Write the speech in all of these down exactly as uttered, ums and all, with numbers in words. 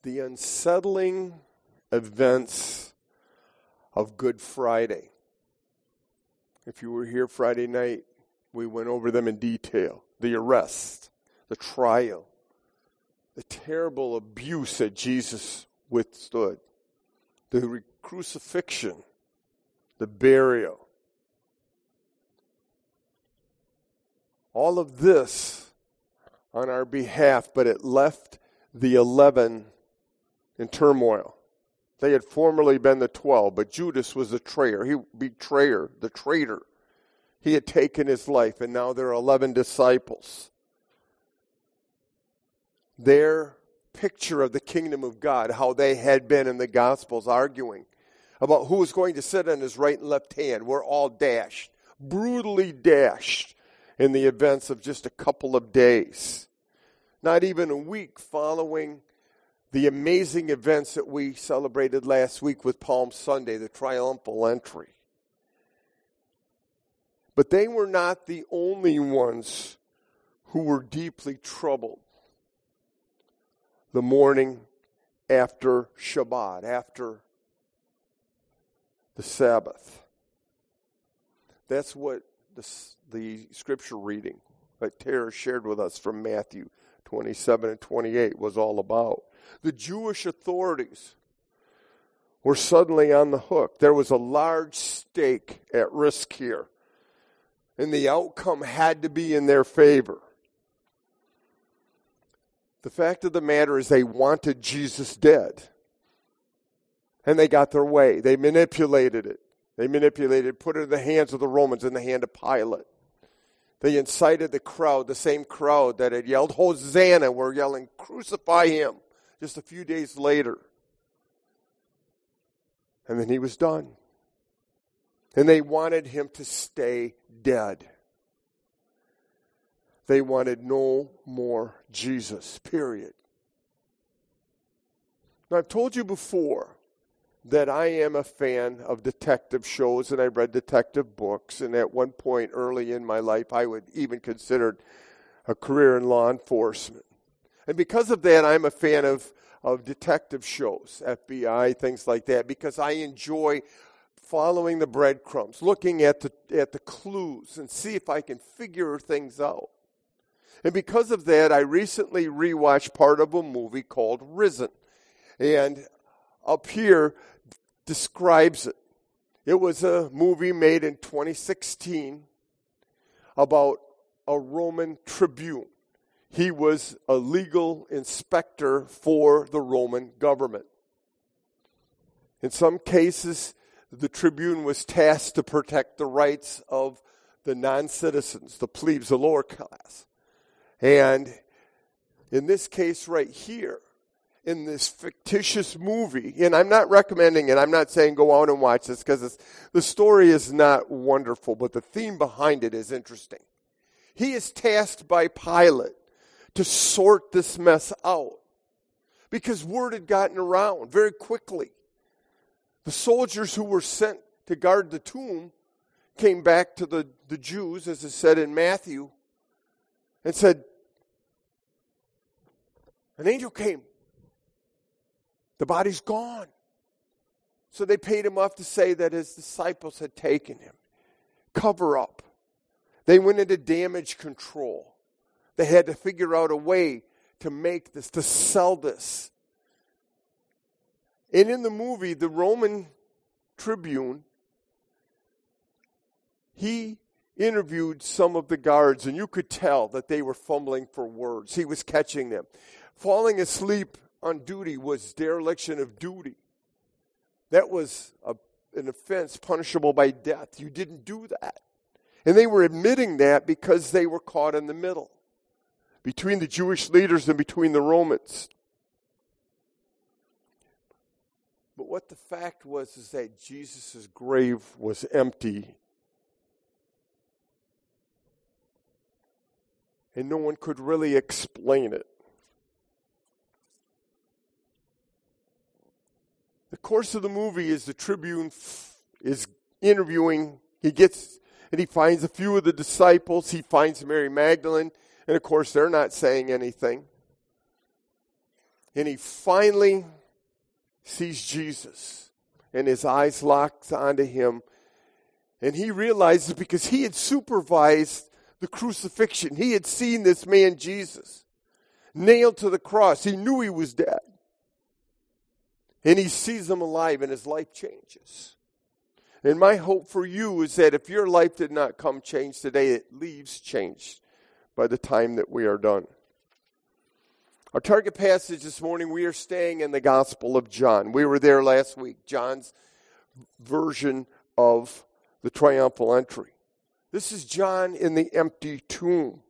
the unsettling events of Good Friday. If you were here Friday night, we went over them in detail. The arrest, the trial, the terrible abuse that Jesus withstood, the re- crucifixion, the burial. All of this on our behalf, but it left the eleven in turmoil. They had formerly been the twelve, but Judas was the traitor. He betrayer, the traitor. He had taken his life, and now there are eleven disciples. Their picture of the kingdom of God, how they had been in the Gospels arguing about who was going to sit on his right and left hand, were all dashed, brutally dashed in the events of just a couple of days. Not even a week following the amazing events that we celebrated last week with Palm Sunday, the triumphal entry. But they were not the only ones who were deeply troubled the morning after Shabbat, after the Sabbath. That's what the, the scripture reading that Tara shared with us from Matthew twenty-seven and twenty-eight was all about. The Jewish authorities were suddenly on the hook. There was a large stake at risk here, and the outcome had to be in their favor. The fact of the matter is they wanted Jesus dead, and they got their way. They manipulated it. They manipulated, put it in the hands of the Romans, in the hand of Pilate. They incited the crowd, the same crowd that had yelled, Hosanna, were yelling, crucify him, just a few days later. And then he was done. And they wanted him to stay dead. They wanted no more Jesus, period. Now, I've told you before that I am a fan of detective shows, and I read detective books, and at one point early in my life, I would even consider a career in law enforcement. And because of that, I'm a fan of, of detective shows, F B I, things like that, because I enjoy following the breadcrumbs, looking at the, at the clues, and see if I can figure things out. And because of that, I recently rewatched part of a movie called Risen. And up here describes it. It was a movie made in twenty sixteen about a Roman tribune. He was a legal inspector for the Roman government. In some cases, the tribune was tasked to protect the rights of the non-citizens, the plebes, the lower class. And in this case right here, in this fictitious movie, and I'm not recommending it, I'm not saying go out and watch this because the story is not wonderful, but the theme behind it is interesting. He is tasked by Pilate to sort this mess out because word had gotten around very quickly. The soldiers who were sent to guard the tomb came back to the, the Jews, as it said in Matthew, and said, an angel came. The body's gone. So they paid him off to say that his disciples had taken him. Cover up. They went into damage control. They had to figure out a way to make this, to sell this. And in the movie, the Roman tribune, he interviewed some of the guards, and you could tell that they were fumbling for words. He was catching them. Falling asleep on duty was dereliction of duty. That was a, an offense punishable by death. You didn't do that. And they were admitting that because they were caught in the middle, between the Jewish leaders and between the Romans. But what the fact was is that Jesus' grave was empty. And no one could really explain it. The course of the movie is the tribune f- is interviewing. He gets, and he finds a few of the disciples. He finds Mary Magdalene. And of course, they're not saying anything. And he finally sees Jesus, and his eyes locked onto him. And he realizes, because he had supervised the crucifixion, he had seen this man Jesus nailed to the cross. He knew he was dead. And he sees him alive, and his life changes. And my hope for you is that if your life did not come changed today, it leaves changed by the time that we are done. Our target passage this morning, we are staying in the Gospel of John. We were there last week, John's version of the triumphal entry. This is John in the empty tomb.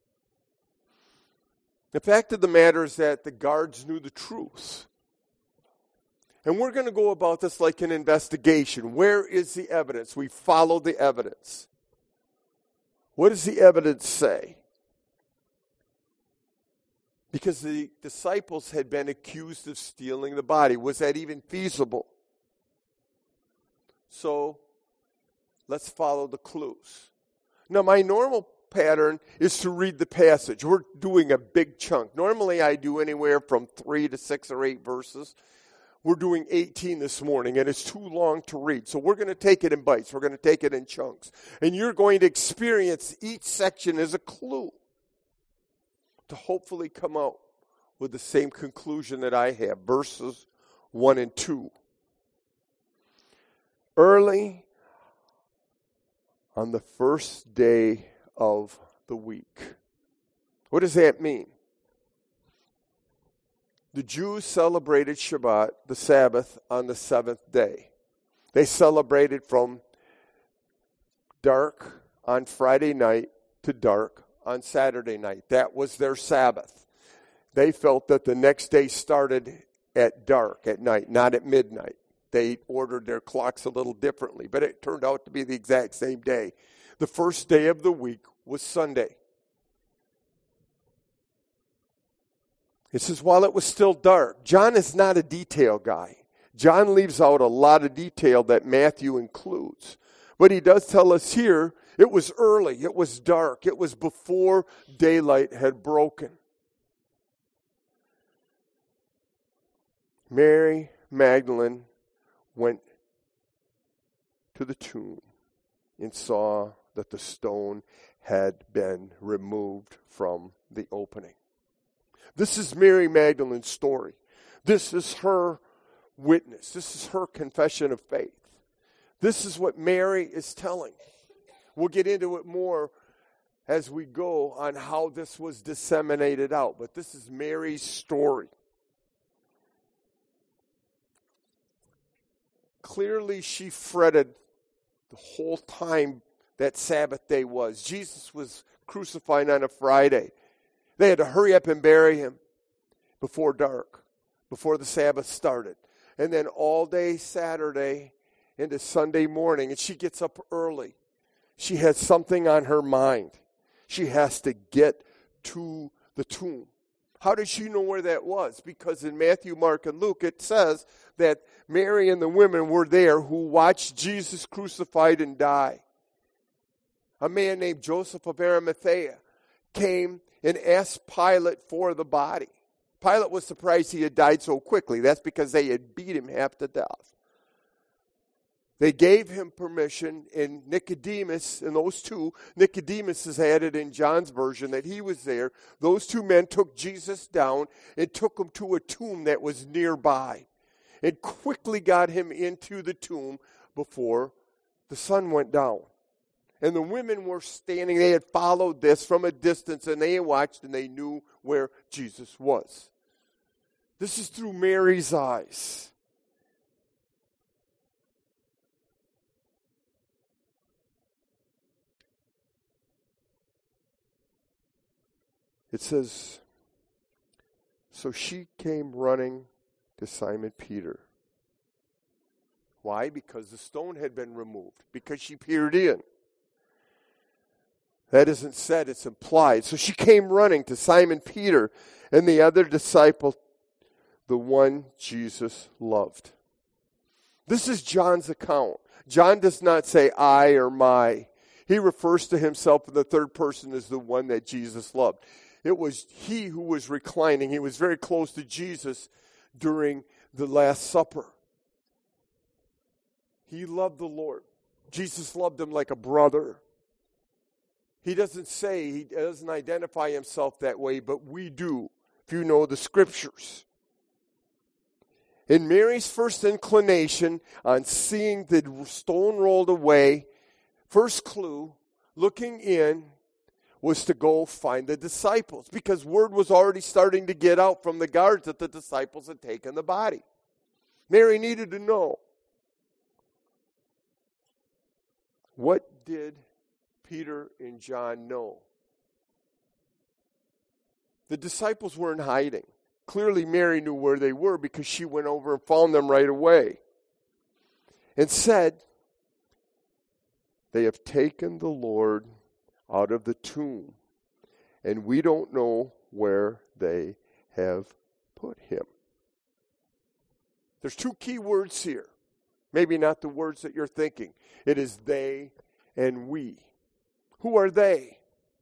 The fact of the matter is that the guards knew the truth. And we're going to go about this like an investigation. Where is the evidence? We follow the evidence. What does the evidence say? Because the disciples had been accused of stealing the body. Was that even feasible? So, let's follow the clues. Now, my normal pattern is to read the passage. We're doing a big chunk. Normally, I do anywhere from three to six or eight verses. We're doing eighteen this morning, and it's too long to read. So we're going to take it in bites. We're going to take it in chunks. And you're going to experience each section as a clue to hopefully come out with the same conclusion that I have. Verses one and two. Early on the first day of the week. What does that mean? The Jews celebrated Shabbat, the Sabbath, on the seventh day. They celebrated from dark on Friday night to dark on Saturday night. That was their Sabbath. They felt that the next day started at dark, at night, not at midnight. They ordered their clocks a little differently, but it turned out to be the exact same day. The first day of the week was Sunday. It says, while it was still dark. John is not a detail guy. John leaves out a lot of detail that Matthew includes. But he does tell us here, it was early, it was dark, it was before daylight had broken. Mary Magdalene went to the tomb and saw that the stone had been removed from the opening. This is Mary Magdalene's story. This is her witness. This is her confession of faith. This is what Mary is telling. We'll get into it more as we go on how this was disseminated out. But this is Mary's story. Clearly, she fretted the whole time that Sabbath day was. Jesus was crucified on a Friday. They had to hurry up and bury him before dark, before the Sabbath started. And then all day Saturday into Sunday morning, and she gets up early. She has something on her mind. She has to get to the tomb. How does she know where that was? Because in Matthew, Mark, and Luke, it says that Mary and the women were there who watched Jesus crucified and die. A man named Joseph of Arimathea came and asked Pilate for the body. Pilate was surprised he had died so quickly. That's because they had beat him half to death. They gave him permission, and Nicodemus, and those two, Nicodemus is added in John's version that he was there. Those two men took Jesus down and took him to a tomb that was nearby and quickly got him into the tomb before the sun went down. And the women were standing, they had followed this from a distance, and they watched, and they knew where Jesus was. This is through Mary's eyes. It says, so she came running to Simon Peter. Why? Because the stone had been removed. Because she peered in. That isn't said, it's implied. So she came running to Simon Peter and the other disciple, the one Jesus loved. This is John's account. John does not say I or my. He refers to himself in the third person as the one that Jesus loved. It was he who was reclining. He was very close to Jesus during the Last Supper. He loved the Lord. Jesus loved him like a brother. He doesn't say, he doesn't identify himself that way, but we do, if you know the scriptures. In Mary's first inclination on seeing the stone rolled away, first clue, looking in, was to go find the disciples, because word was already starting to get out from the guards that the disciples had taken the body. Mary needed to know. What did Peter and John know? The disciples were in hiding. Clearly Mary knew where they were because she went over and found them right away and said, "They have taken the Lord out of the tomb, and we don't know where they have put him." There's two key words here. Maybe not the words that you're thinking. It is they and we. Who are they?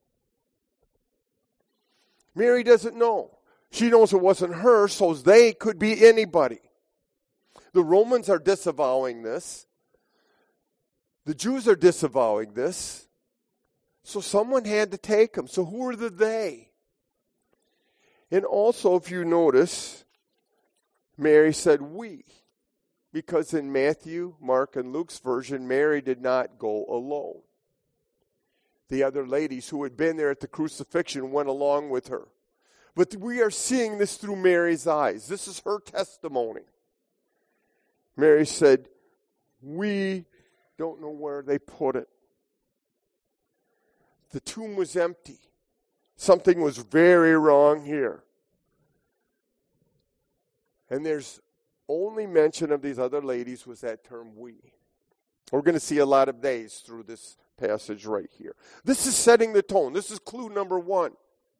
Mary doesn't know. She knows it wasn't her, so they could be anybody. The Romans are disavowing this. The Jews are disavowing this. So someone had to take them. So who are the they? And also, if you notice, Mary said we. Because in Matthew, Mark, and Luke's version, Mary did not go alone. The other ladies who had been there at the crucifixion went along with her. But we are seeing this through Mary's eyes. This is her testimony. Mary said, "We don't know where they put it." The tomb was empty. Something was very wrong here. And there's only mention of these other ladies was that term we. We're going to see a lot of days through this passage right here. This is setting the tone. This is clue number one.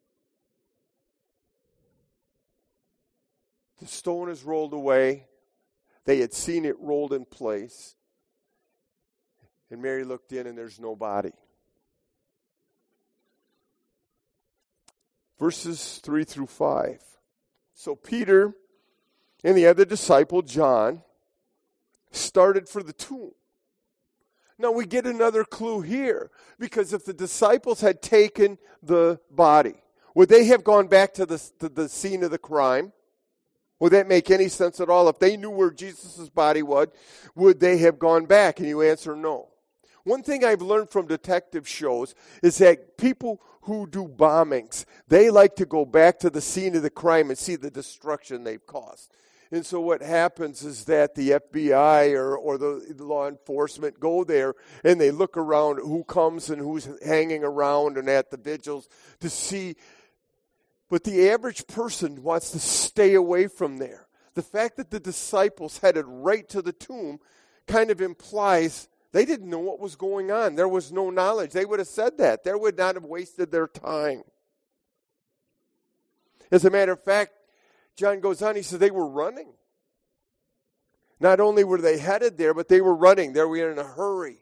The stone is rolled away. They had seen it rolled in place. And Mary looked in and there's no body. Verses three through five. So Peter and the other disciple, John, started for the tomb. Now we get another clue here, because if the disciples had taken the body, would they have gone back to the, to the scene of the crime? Would that make any sense at all? If they knew where Jesus' body was, would they have gone back? And you answer no. One thing I've learned from detective shows is that people who do bombings, they like to go back to the scene of the crime and see the destruction they've caused. And so what happens is that the F B I or, or the law enforcement go there and they look around who comes and who's hanging around and at the vigils to see. But the average person wants to stay away from there. The fact that the disciples headed right to the tomb kind of implies they didn't know what was going on. There was no knowledge. They would have said that. They would not have wasted their time. As a matter of fact, John goes on, he says they were running. Not only were they headed there, but they were running. They were in a hurry.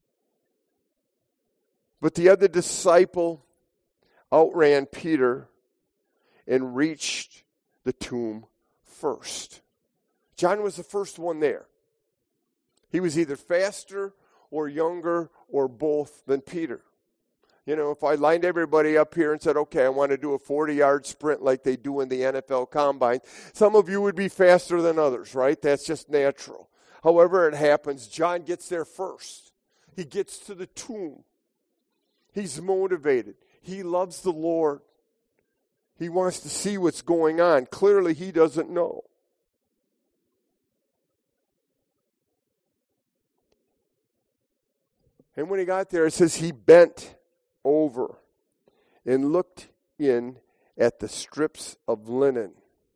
But the other disciple outran Peter and reached the tomb first. John was the first one there. He was either faster or younger or both than Peter. You know, if I lined everybody up here and said, okay, I want to do a forty-yard sprint like they do in the N F L Combine, some of you would be faster than others, right? That's just natural. However it happens, John gets there first. He gets to the tomb. He's motivated. He loves the Lord. He wants to see what's going on. Clearly, he doesn't know. And when he got there, it says he bent over and looked in at the strips of linen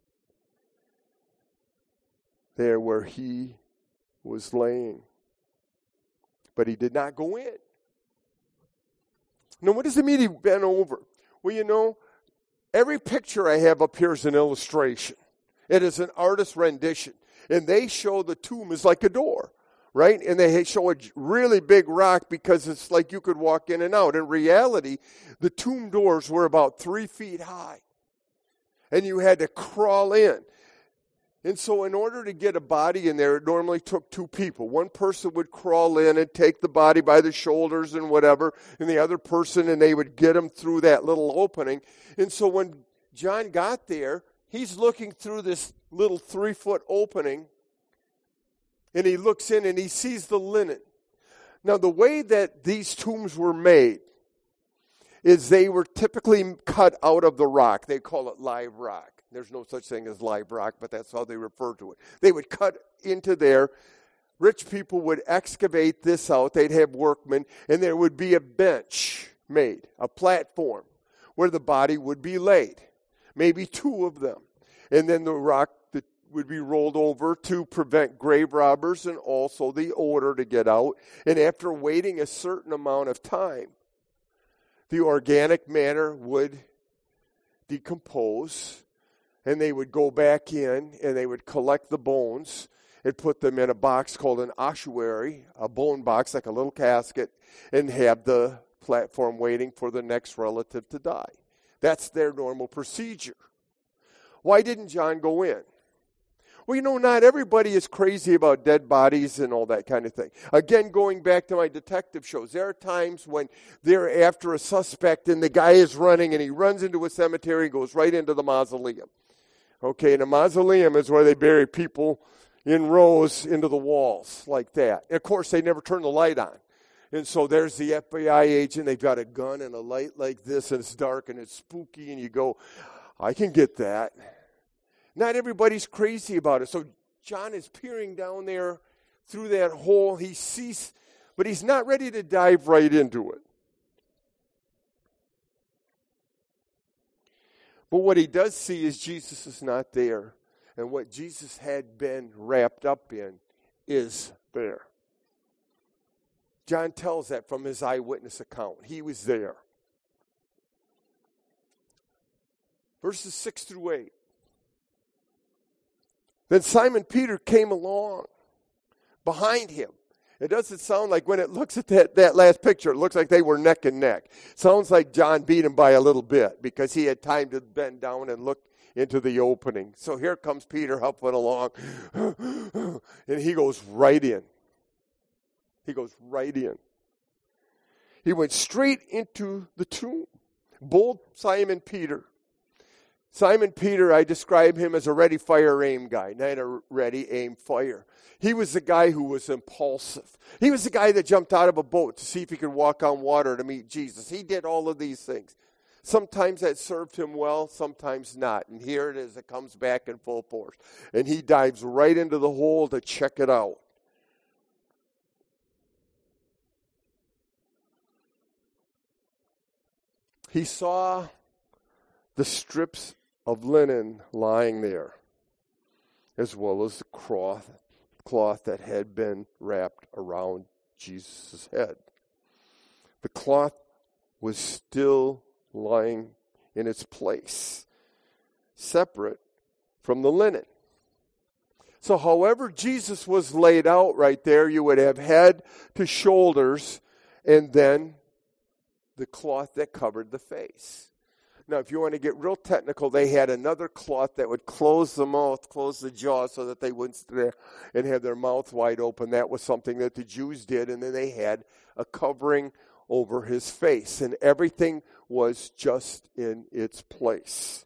there where he was laying. But he did not go in. Now, what does it mean he bent over? Well, you know, every picture I have up here is an illustration. It is an artist's rendition. And they show the tomb as like a door. right? And they show a really big rock because it's like you could walk in and out. In reality, the tomb doors were about three feet high, and you had to crawl in. And so in order to get a body in there, it normally took two people. One person would crawl in and take the body by the shoulders and whatever, and the other person, and they would get him through that little opening. And so when John got there, he's looking through this little three-foot opening, and he looks in and he sees the linen. Now, the way that these tombs were made is they were typically cut out of the rock. They call it live rock. There's no such thing as live rock, but that's how they refer to it. They would cut into there. Rich people would excavate this out. They'd have workmen, and there would be a bench made, a platform, where the body would be laid, maybe two of them. And then the rock that would be rolled over to prevent grave robbers and also the odor to get out. And after waiting a certain amount of time, the organic matter would decompose, and they would go back in, and they would collect the bones and put them in a box called an ossuary, a bone box like a little casket, and have the platform waiting for the next relative to die. That's their normal procedure. Why didn't John go in? Well, you know, not everybody is crazy about dead bodies and all that kind of thing. Again, going back to my detective shows, there are times when they're after a suspect and the guy is running and he runs into a cemetery and goes right into the mausoleum. Okay, and a mausoleum is where they bury people in rows into the walls like that. And of course, they never turn the light on. And so there's the F B I agent. They've got a gun and a light like this, and it's dark and it's spooky, and you go, I can get that. Not everybody's crazy about it. So John is peering down there through that hole. He sees, but he's not ready to dive right into it. But what he does see is Jesus is not there. And what Jesus had been wrapped up in is there. John tells that from his eyewitness account. He was there. Verses six through eight. Then Simon Peter came along behind him. It doesn't sound like, when it looks at that, that last picture, it looks like they were neck and neck. Sounds like John beat him by a little bit because he had time to bend down and look into the opening. So here comes Peter huffing along, and he goes right in. He goes right in. He went straight into the tomb. Bold Simon Peter. Simon Peter, I describe him as a ready, fire, aim guy, not a ready, aim, fire. He was the guy who was impulsive. He was the guy that jumped out of a boat to see if he could walk on water to meet Jesus. He did all of these things. Sometimes that served him well, sometimes not. And here it is, it comes back in full force. And he dives right into the hole to check it out. He saw the strips of linen lying there, as well as the cloth, cloth that had been wrapped around Jesus' head. The cloth was still lying in its place, separate from the linen. So however Jesus was laid out right there, you would have head to shoulders, and then the cloth that covered the face. Now, if you want to get real technical, they had another cloth that would close the mouth, close the jaw, so that they wouldn't sit there and have their mouth wide open. That was something that the Jews did, and then they had a covering over his face, and everything was just in its place.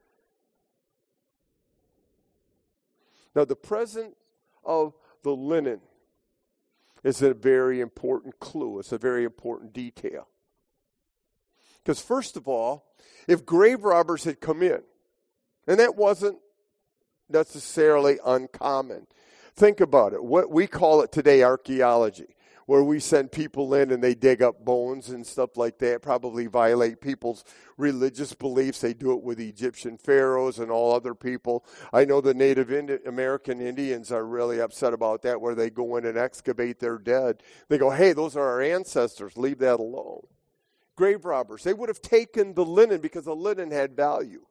Now, the presence of the linen is a very important clue. It's a very important detail. Because first of all, if grave robbers had come in, and that wasn't necessarily uncommon. Think about it. What we call it today archaeology, where we send people in and they dig up bones and stuff like that, probably violate people's religious beliefs. They do it with Egyptian pharaohs and all other people. I know the Native Indi- American Indians are really upset about that, where they go in and excavate their dead. They go, hey, those are our ancestors. Leave that alone. Grave robbers, they would have taken the linen because the linen had value.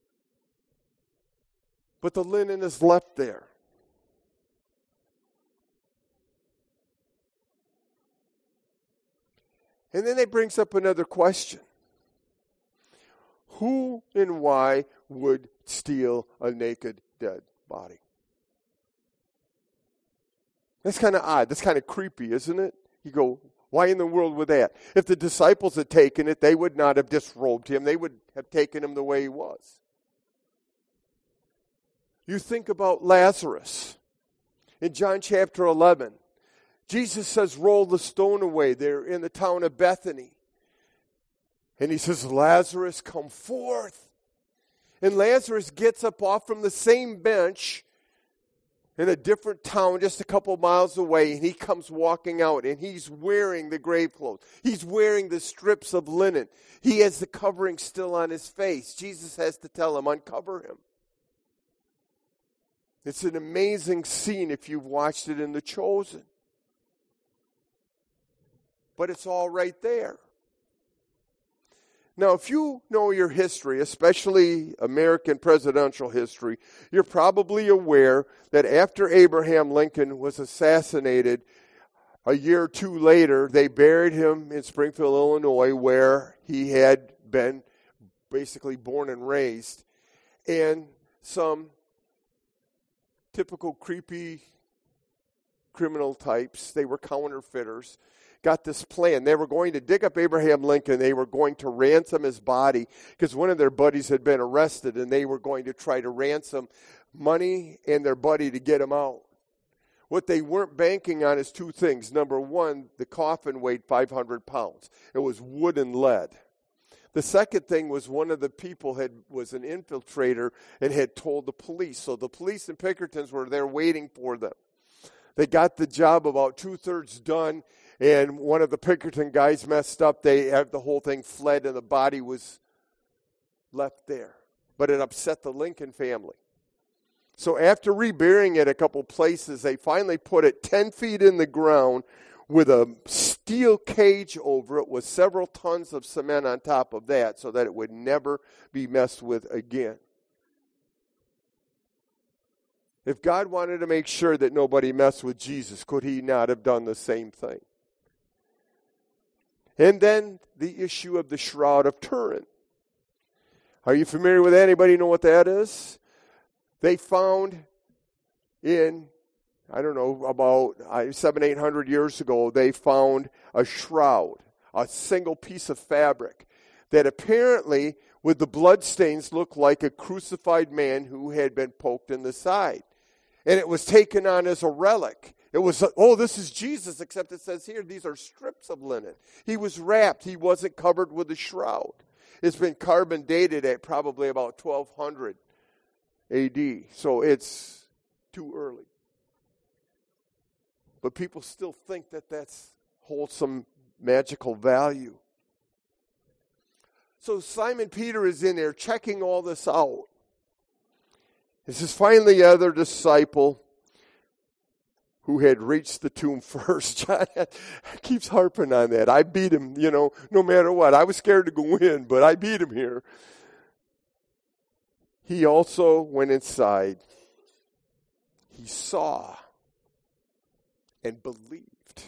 But the linen is left there. And then it brings up another question. Who and why would steal a naked, dead body? That's kind of odd. That's kind of creepy, isn't it? You go, why in the world would that? If the disciples had taken it, they would not have disrobed him. They would have taken him the way he was. You think about Lazarus. In John chapter eleven, Jesus says, roll the stone away. They're in the town of Bethany. And he says, Lazarus, come forth. And Lazarus gets up off from the same bench in a different town just a couple miles away, and he comes walking out, and he's wearing the grave clothes. He's wearing the strips of linen. He has the covering still on his face. Jesus has to tell him, uncover him. It's an amazing scene if you've watched it in The Chosen. But it's all right there. Now, if you know your history, especially American presidential history, you're probably aware that after Abraham Lincoln was assassinated, a year or two later, they buried him in Springfield, Illinois, where he had been basically born and raised. And some typical creepy criminal types, they were counterfeiters, got this plan. They were going to dig up Abraham Lincoln. They were going to ransom his body because one of their buddies had been arrested, and they were going to try to ransom money and their buddy to get him out. What they weren't banking on is two things. Number one, the coffin weighed five hundred pounds. It was wood and lead. The second thing was one of the people had was an infiltrator and had told the police. So the police and Pinkertons were there waiting for them. They got the job about two-thirds done, and one of the Pinkerton guys messed up. They had the whole thing fled, and the body was left there. But it upset the Lincoln family. So after reburying it a couple places, they finally put it ten feet in the ground with a steel cage over it with several tons of cement on top of that so that it would never be messed with again. If God wanted to make sure that nobody messed with Jesus, could he not have done the same thing? And then the issue of the Shroud of Turin. Are you familiar with that? Anybody know what that is? They found in, I don't know, about seven, eight hundred years ago, they found a shroud, a single piece of fabric that apparently, with the bloodstains, looked like a crucified man who had been poked in the side. And it was taken on as a relic. It was, oh, this is Jesus, except it says here, these are strips of linen. He was wrapped. He wasn't covered with a shroud. It's been carbon dated at probably about twelve hundred A D, so it's too early. But people still think that that's holds some magical value. So Simon Peter is in there checking all this out. This is finally the other disciple who had reached the tomb first. John keeps harping on that. I beat him, you know, no matter what. I was scared to go in, but I beat him here. He also went inside. He saw and believed.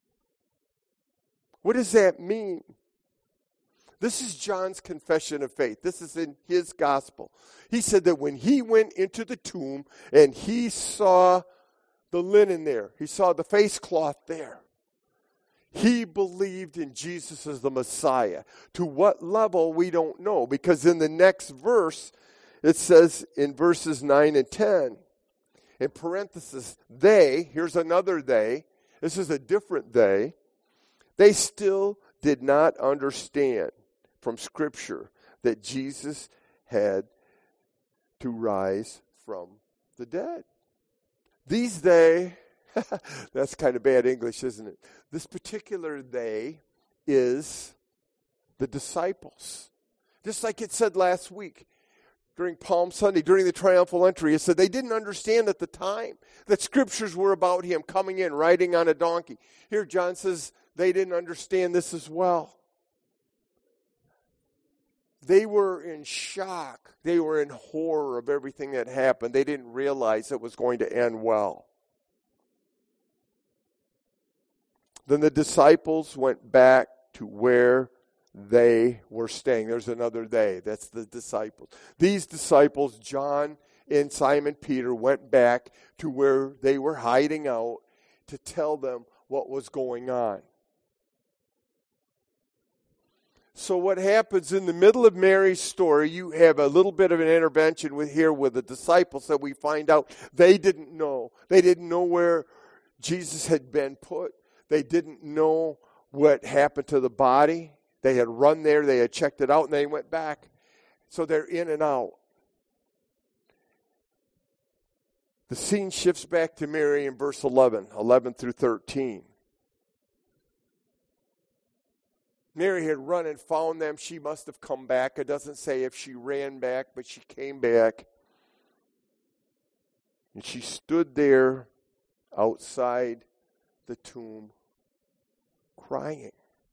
What does that mean? This is John's confession of faith. This is in his gospel. He said that when he went into the tomb and he saw the linen there, he saw the face cloth there, he believed in Jesus as the Messiah. To what level, we don't know, because in the next verse, it says in verses nine and ten, in parenthesis, they, here's another they, this is a different they, they still did not understand from Scripture that Jesus had to rise from the dead. These they, that's kind of bad English, isn't it? This particular they is the disciples. Just like it said last week during Palm Sunday, during the triumphal entry, it said they didn't understand at the time that Scriptures were about him coming in, riding on a donkey. Here John says they didn't understand this as well. They were in shock. They were in horror of everything that happened. They didn't realize it was going to end well. Then the disciples went back to where they were staying. There's another they. That's the disciples. These disciples, John and Simon Peter, went back to where they were hiding out to tell them what was going on. So what happens in the middle of Mary's story, you have a little bit of an intervention with here with the disciples that we find out they didn't know. They didn't know where Jesus had been put. They didn't know what happened to the body. They had run there, they had checked it out, and they went back. So they're in and out. The scene shifts back to Mary in verse eleven, eleven through thirteen. Mary had run and found them. She must have come back. It doesn't say if she ran back, but she came back. And she stood there outside the tomb crying.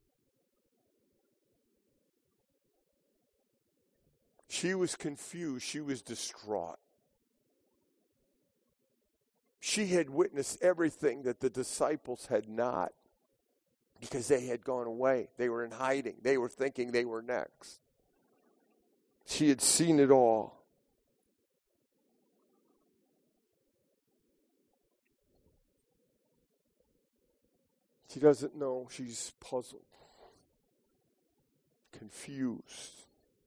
She was confused. She was distraught. She had witnessed everything that the disciples had not, because they had gone away. They were in hiding. They were thinking they were next. She had seen it all. She doesn't know. She's puzzled, confused.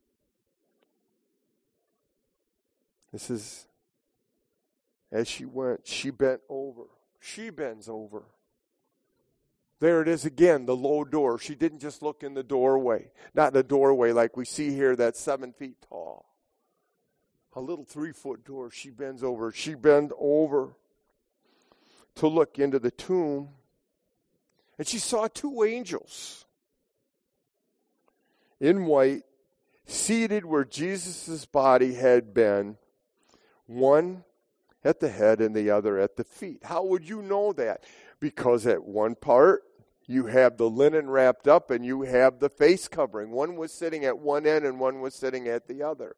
This is, as she went, she bent over. She bends over. There it is again, the low door. She didn't just look in the doorway. Not the doorway like we see here, that's seven feet tall. A little three-foot door. She bends over. She bent over to look into the tomb. And she saw two angels in white, seated where Jesus' body had been, one at the head and the other at the feet. How would you know that? Because at one part, you have the linen wrapped up and you have the face covering. One was sitting at one end and one was sitting at the other.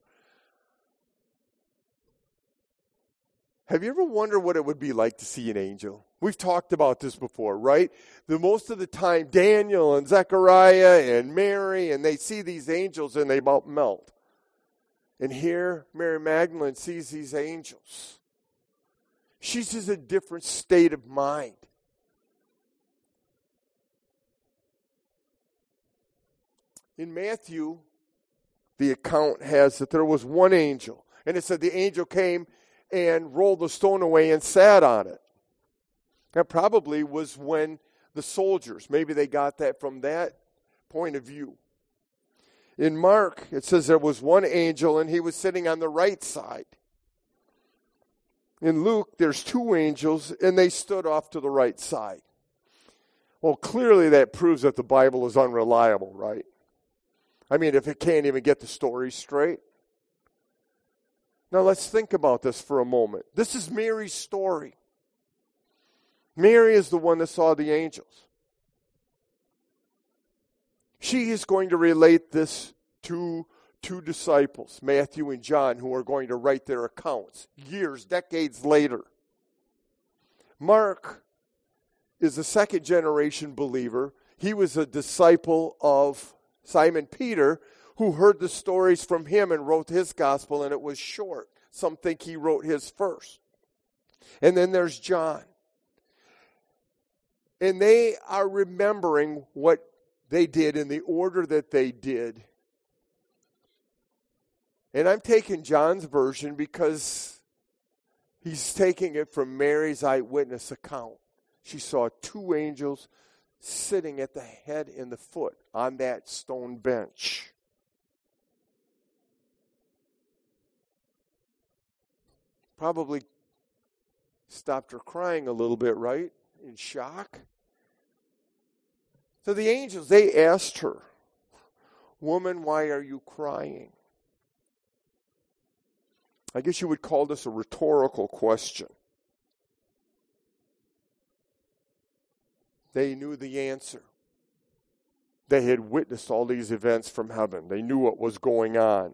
Have you ever wondered what it would be like to see an angel? We've talked about this before, right? The most of the time, Daniel and Zechariah and Mary, and they see these angels and they about melt. And here, Mary Magdalene sees these angels. She's just in a different state of mind. In Matthew, the account has that there was one angel. And it said the angel came and rolled the stone away and sat on it. That probably was when the soldiers, maybe they got that from that point of view. In Mark, it says there was one angel and he was sitting on the right side. In Luke, there's two angels and they stood off to the right side. Well, clearly that proves that the Bible is unreliable, right? I mean, if it can't even get the story straight. Now let's think about this for a moment. This is Mary's story. Mary is the one that saw the angels. She is going to relate this to two disciples, Matthew and John, who are going to write their accounts years, decades later. Mark is a second generation believer. He was a disciple of Simon Peter, who heard the stories from him and wrote his gospel, and it was short. Some think he wrote his first. And then there's John. And they are remembering what they did in the order that they did. And I'm taking John's version because he's taking it from Mary's eyewitness account. She saw two angels sitting at the head and the foot on that stone bench. Probably stopped her crying a little bit, right? In shock. So the angels, they asked her, "Woman, why are you crying?" I guess you would call this a rhetorical question. They knew the answer. They had witnessed all these events from heaven. They knew what was going on.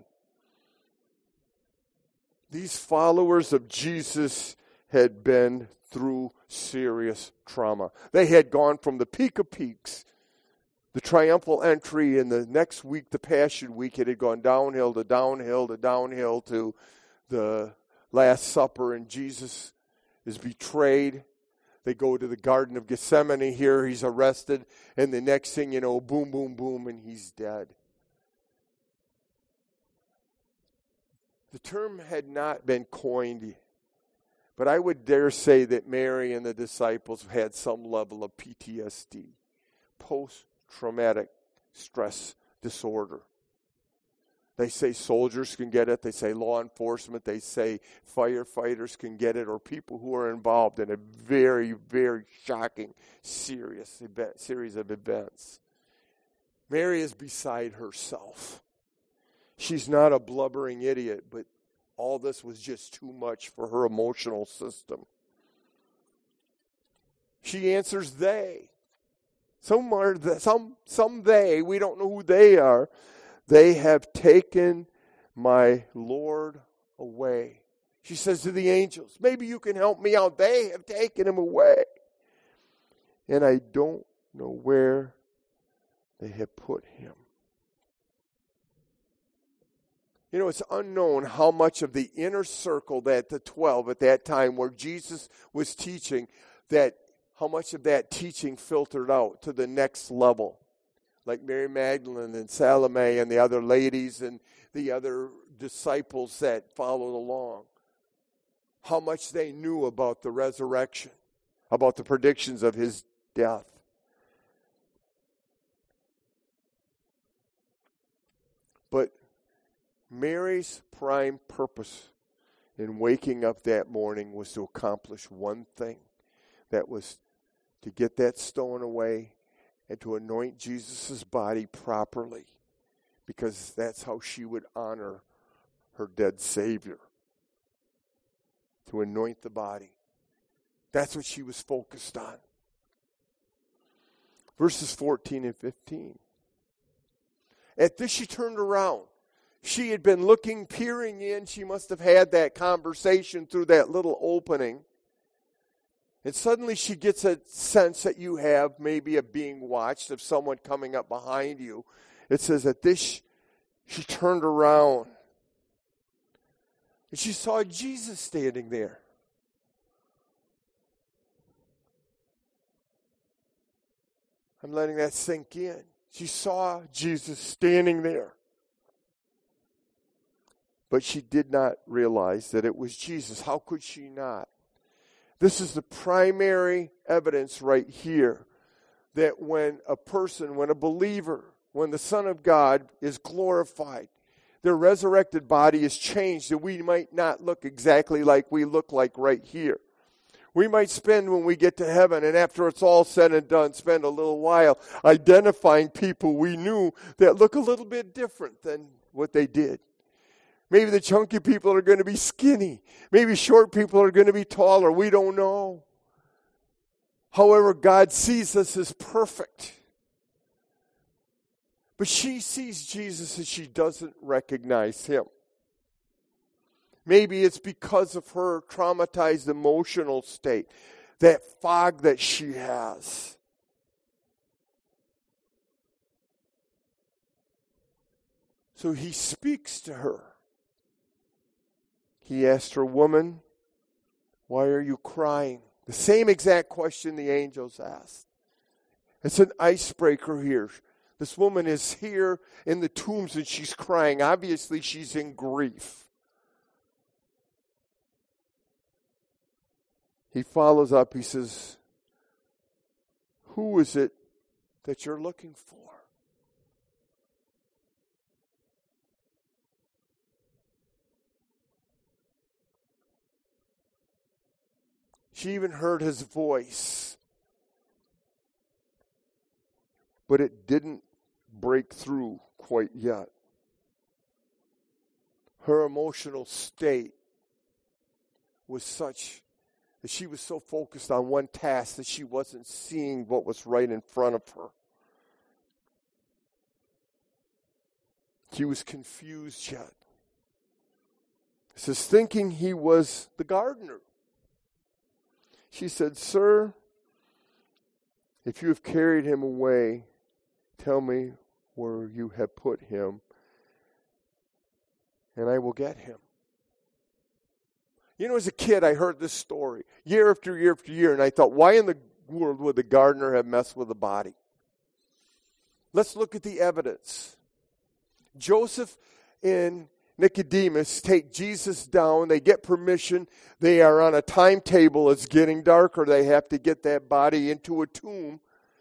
These followers of Jesus had been through serious trauma. They had gone from the peak of peaks the triumphal entry, and the next week, the Passion Week, it had gone downhill to downhill to downhill to the Last Supper, and Jesus is betrayed. They go to the Garden of Gethsemane here. He's arrested. And the next thing you know, boom, boom, boom, and he's dead. The term had not been coined, but I would dare say that Mary and the disciples had some level of P T S D, post-traumatic stress disorder. They say soldiers can get it. They say law enforcement. They say firefighters can get it, or people who are involved in a very, very shocking, serious event, series of events. Mary is beside herself. She's not a blubbering idiot, but all this was just too much for her emotional system. She answers they. Some are the, some some they. We don't know who they are. They have taken my Lord away. She says to the angels, maybe you can help me out. They have taken him away. And I don't know where they have put him. You know, it's unknown how much of the inner circle that the twelve at that time where Jesus was teaching, that how much of that teaching filtered out to the next level. Like Mary Magdalene and Salome and the other ladies and the other disciples that followed along. How much they knew about the resurrection, about the predictions of his death. But Mary's prime purpose in waking up that morning was to accomplish one thing. That was to get that stone away and to anoint Jesus' body properly, because that's how she would honor her dead Savior. To anoint the body. That's what she was focused on. Verses fourteen and fifteen. At this she turned around. She had been looking, peering in. She must have had that conversation through that little opening. And suddenly she gets a sense that you have maybe of being watched, of someone coming up behind you. It says at this, she turned around. And she saw Jesus standing there. I'm letting that sink in. She saw Jesus standing there. But she did not realize that it was Jesus. How could she not? This is the primary evidence right here that when a person, when a believer, when the Son of God is glorified, their resurrected body is changed, and we might not look exactly like we look like right here. We might spend, when we get to heaven, and after it's all said and done, spend a little while identifying people we knew that look a little bit different than what they did. Maybe the chunky people are going to be skinny. Maybe short people are going to be taller. We don't know. However, God sees us as perfect. But she sees Jesus and she doesn't recognize him. Maybe it's because of her traumatized emotional state, that fog that she has. So he speaks to her. He asked her, woman, why are you crying? The same exact question the angels asked. It's an icebreaker here. This woman is here in the tombs and she's crying. Obviously, she's in grief. He follows up. He says, who is it that you're looking for? She even heard his voice. But it didn't break through quite yet. Her emotional state was such that she was so focused on one task that she wasn't seeing what was right in front of her. She was confused yet. It says, thinking he was the gardener. She said, sir, if you have carried him away, Tell me where you have put him, and I will get him. You know, as a kid, I heard this story year after year after year, and I thought, why in the world would the gardener have messed with the body? Let's look at the evidence. Joseph and Nicodemus take Jesus down. They get permission. They are on a timetable. It's getting darker. They have to get that body into a tomb.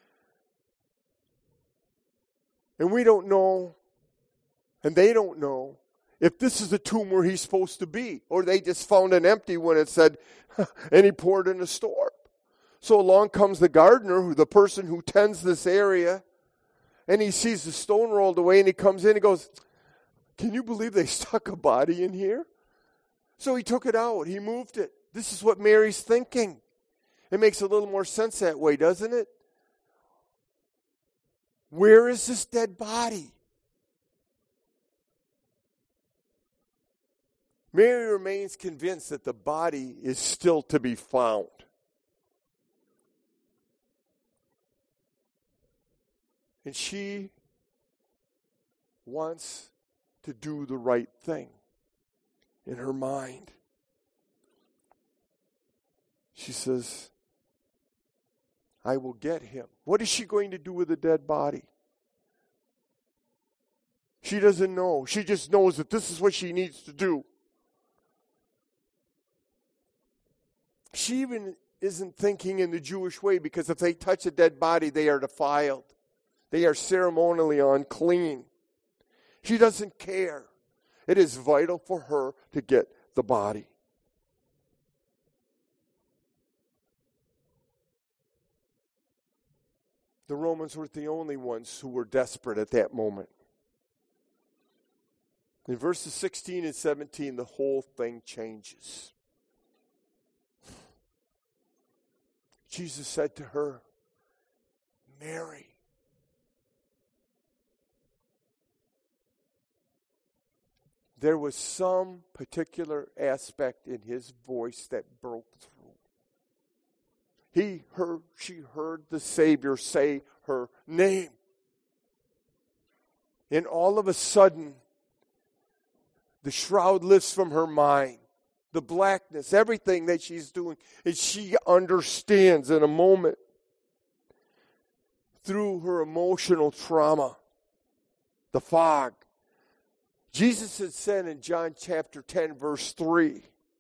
And we don't know, and they don't know, if this is the tomb where he's supposed to be, or they just found an empty one and said, and he poured in a storm. So along comes the gardener, who the person who tends this area, and he sees the stone rolled away, and he comes in and goes, can you believe they stuck a body in here? So he took it out. He moved it. This is what Mary's thinking. It makes a little more sense that way, doesn't it? Where is this dead body? Mary remains convinced that the body is still to be found. And she wants to do the right thing in her mind. She says, I will get him. What is she going to do with a dead body? She doesn't know. She just knows that this is what she needs to do. She even isn't thinking in the Jewish way, because if they touch a dead body, they are defiled. They are ceremonially unclean. She doesn't care. It is vital for her to get the body. The Romans weren't the only ones who were desperate at that moment. In verses sixteen and seventeen, the whole thing changes. Jesus said to her, Mary. There was some particular aspect in his voice that broke through. He heard, she heard the Savior say her name. And all of a sudden, the shroud lifts from her mind. The blackness, everything that she's doing, and she understands in a moment through her emotional trauma, the fog. Jesus had said in John chapter ten, verse three,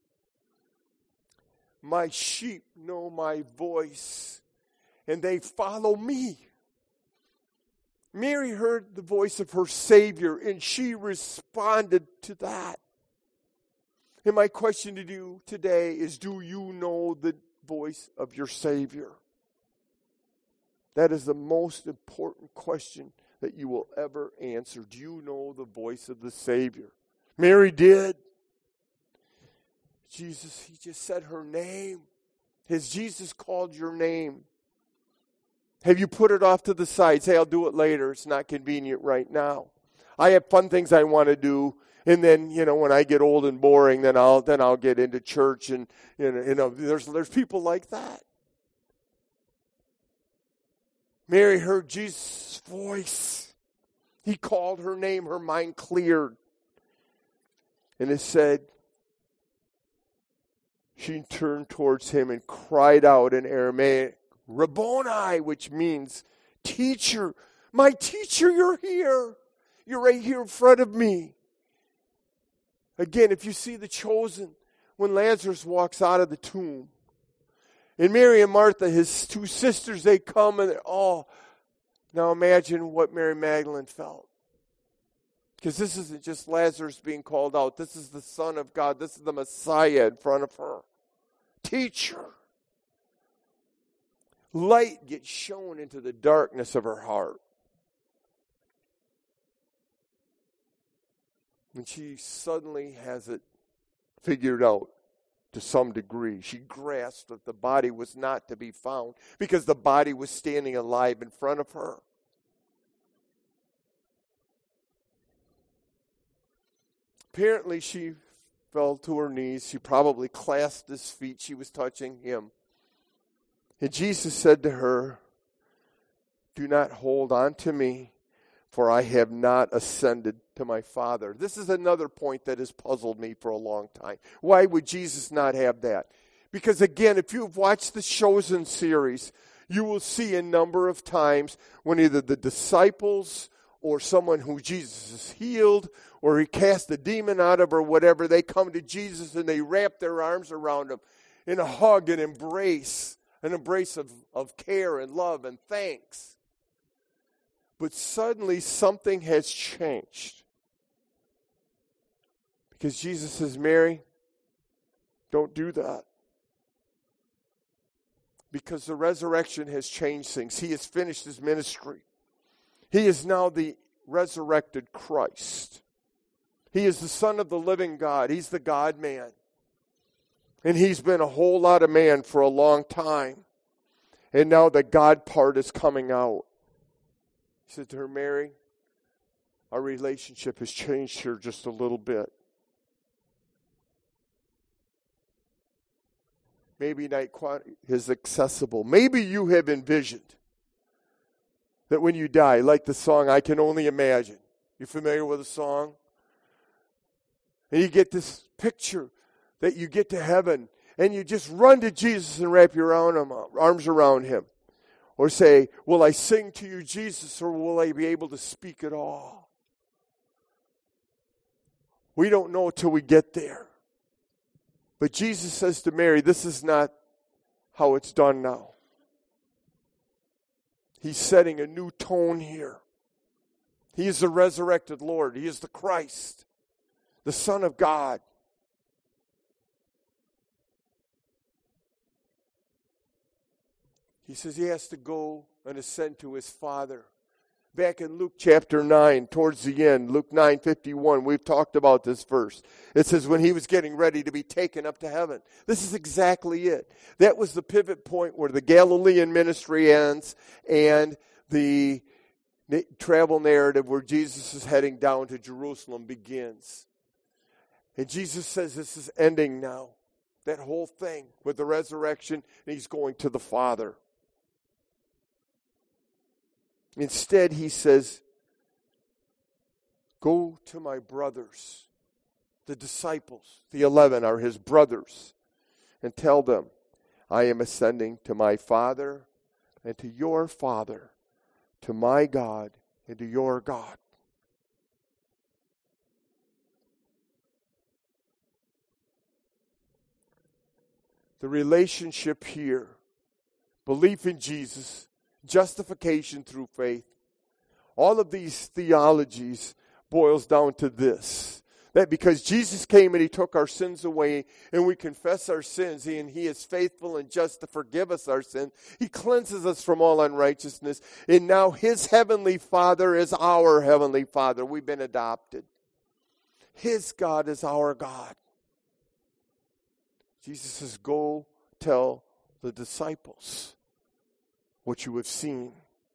my sheep know my voice, and they follow me. Mary heard the voice of her Savior, and she responded to that. And my question to you today is, do you know the voice of your Savior? That is the most important question that you will ever answer. Do you know the voice of the Savior? Mary did. Jesus, he just said her name. Has Jesus called your name? Have you put it off to the side? Say, I'll do it later. It's not convenient right now. I have fun things I want to do. And then, you know, when I get old and boring, then I'll then I'll get into church, and you know, you know there's there's people like that. Mary heard Jesus' voice. He called her name. Her mind cleared. And it said, she turned towards him and cried out in Aramaic, Rabboni, which means teacher. My teacher, you're here. You're right here in front of me. Again, if you see the chosen, when Lazarus walks out of the tomb, and Mary and Martha, his two sisters, they come and, oh, now imagine what Mary Magdalene felt. Because this isn't just Lazarus being called out. This is the Son of God. This is the Messiah in front of her. Teacher. Light gets shown into the darkness of her heart. And she suddenly has it figured out to some degree. She grasped that the body was not to be found because the body was standing alive in front of her. Apparently, she fell to her knees. She probably clasped his feet. She was touching him. And Jesus said to her, do not hold on to me, for I have not ascended to my Father. This is another point that has puzzled me for a long time. Why would Jesus not have that? Because again, if you've watched the Chosen series, you will see a number of times when either the disciples or someone who Jesus has healed or he cast a demon out of or whatever, they come to Jesus and they wrap their arms around him in a hug and embrace, an embrace of, of care and love and thanks. But suddenly something has changed. Because Jesus says, Mary, don't do that. Because the resurrection has changed things. He has finished his ministry. He is now the resurrected Christ. He is the Son of the living God. He's the God-man. And he's been a whole lot of man for a long time. And now the God part is coming out. He said to her, Mary, our relationship has changed here just a little bit. Maybe not quite as accessible. Maybe you have envisioned that when you die, like the song, I Can Only Imagine. You familiar with the song? And you get this picture that you get to heaven and you just run to Jesus and wrap your arms around him. Or say, will I sing to you, Jesus, or will I be able to speak at all? We don't know till we get there. But Jesus says to Mary, this is not how it's done now. He's setting a new tone here. He is the resurrected Lord. He is the Christ, the Son of God. He says he has to go and ascend to his Father. Back in Luke chapter nine, towards the end, Luke nine fifty-one, we've talked about this verse. It says when he was getting ready to be taken up to heaven. This is exactly it. That was the pivot point where the Galilean ministry ends and the travel narrative where Jesus is heading down to Jerusalem begins. And Jesus says this is ending now. That whole thing with the resurrection, and he's going to the Father. Instead, he says, go to my brothers. The disciples, the eleven, are his brothers. And tell them, I am ascending to my Father and to your Father, to my God and to your God. The relationship here, belief in Jesus, justification through faith, all of these theologies boils down to this. That because Jesus came and he took our sins away and we confess our sins and he is faithful and just to forgive us our sins. He cleanses us from all unrighteousness. And now his heavenly Father is our heavenly Father. We've been adopted. His God is our God. Jesus says, go tell the disciples what you have seen.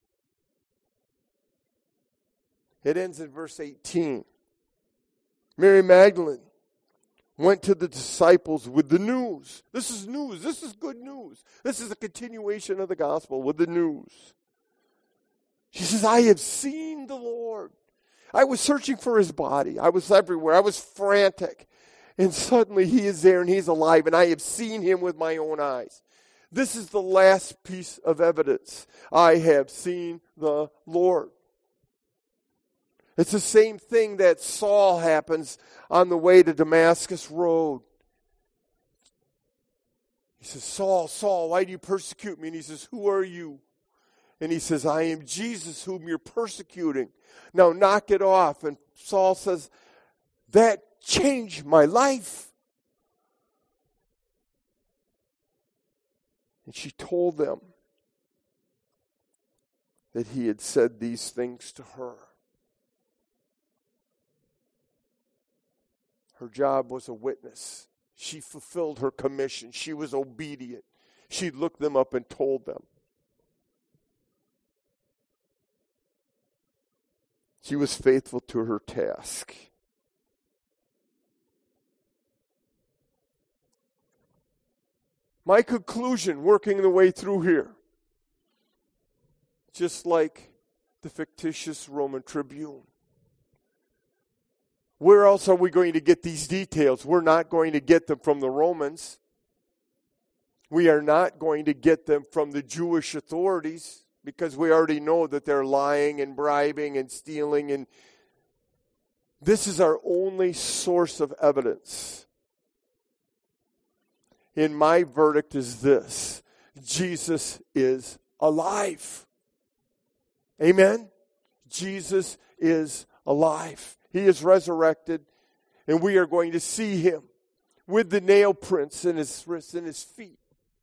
It ends in verse eighteen. Mary Magdalene went to the disciples with the news. This is news. This is good news. This is a continuation of the gospel with the news. She says, I have seen the Lord. I was searching for his body. I was everywhere. I was frantic. And suddenly he is there and he's alive, and I have seen him with my own eyes. This is the last piece of evidence. I have seen the Lord. It's the same thing that Saul happens on the way to Damascus Road. He says, Saul, Saul, why do you persecute me? And he says, who are you? And he says, I am Jesus whom you're persecuting. Now knock it off. And Saul says, that changed my life. And she told them that he had said these things to her. Her job was a witness. She fulfilled her commission. She was obedient. She looked them up and told them. She was faithful to her task. My conclusion, working the way through here, just like the fictitious Roman Tribune. Where else are we going to get these details? We're not going to get them from the Romans. We are not going to get them from the Jewish authorities, because we already know that they're lying and bribing and stealing. And this is our only source of evidence. And my verdict is this: Jesus is alive. Amen? Jesus is alive. He is resurrected, and we are going to see him with the nail prints in his wrists and his feet.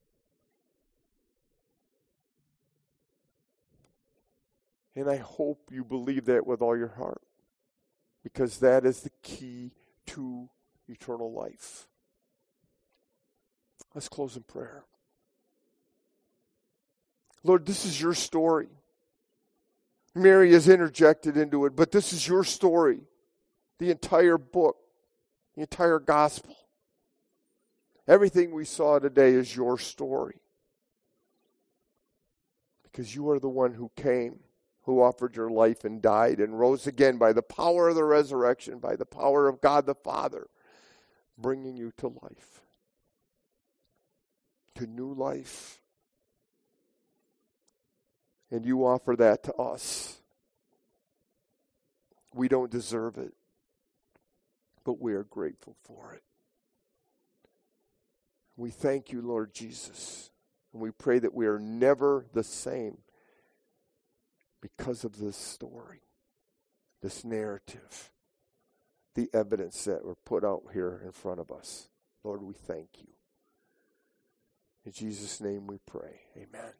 And I hope you believe that with all your heart, because that is the key to eternal life. Let's close in prayer. Lord, this is your story. Mary has interjected into it, but this is your story. The entire book, the entire gospel. Everything we saw today is your story. Because you are the one who came, who offered your life and died and rose again by the power of the resurrection, by the power of God the Father, bringing you to life, to new life. And you offer that to us. We don't deserve it, but we are grateful for it. We thank you, Lord Jesus, and we pray that we are never the same because of this story, this narrative, the evidence that were put out here in front of us. Lord, we thank you. In Jesus' name we pray. Amen.